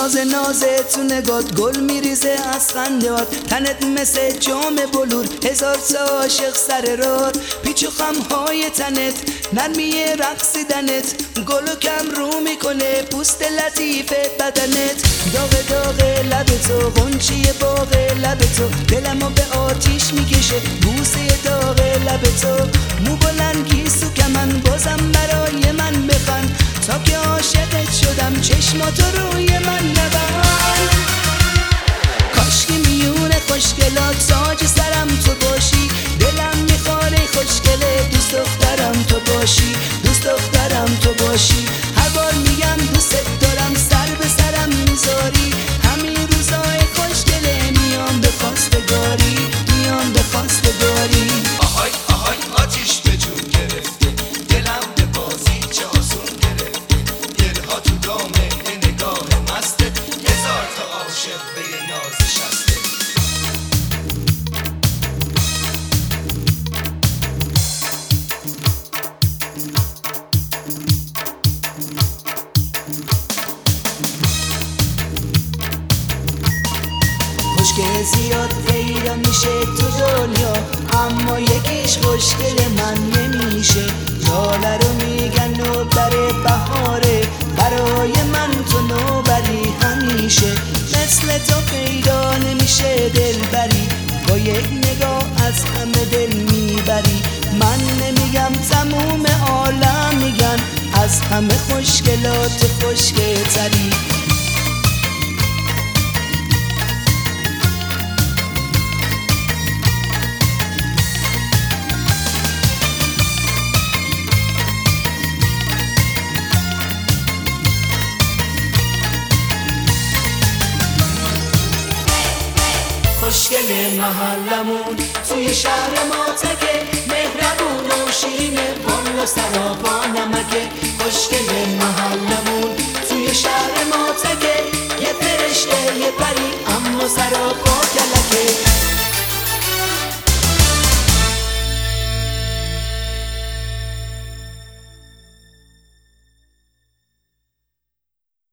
نازت تو نگات گل میریزه از خندهات، تنت مثل جام بلور، هزار تا عاشق سر راه، پیچ و خمهای تنت، نرمی رقصیدنت، گل و کم رو میکنه پوست لطیف بدنت، داغ داغ لب تو، غنچه باغ لب تو، دلمو به آتیش میکشه بوسه داغ لب تو، مو بلند گیسو کمن بازم برای من بخند، تا که عاشقت شدم چشماتو روی من نبند. کاشکی میونه خوشگلات تاج سرم تو باشی، دلم میخواره خوشگله دوست دخترم تو باشی، دوست دخترم تو باشی، هر بار میگم دوست دارم سر به سرم میذاری، همین روزای خوشگله میام به خواستگاری، میام به خواستگاری. آهای آهای آتیش به جون گرفته، دلم به بازی چه آسون گرفته، دلها تو دامه نگاه مسته، هزار تا عاشق به یه ناز شسته. خوشگل زیاد پیدا میشه تو دنیا، اما یکیش خوشگل من نمیشه، لاله رو میگن نوبر بهاره، برای من تو نوبری همیشه، مثل تو پیدا نمیشه دلبری، با یک نگاه از همه دل میبری، من نمیگم تموم عالم میگن از همه خوشگلات خوشگلتری. خوشگل محلمون توی شهر ما تکه، مهربون و شیرین بالا سراپا نمکه، خوشگل محلمون توی شهر ما تکه، یه فرشته یه پری اما سراپا کلکه.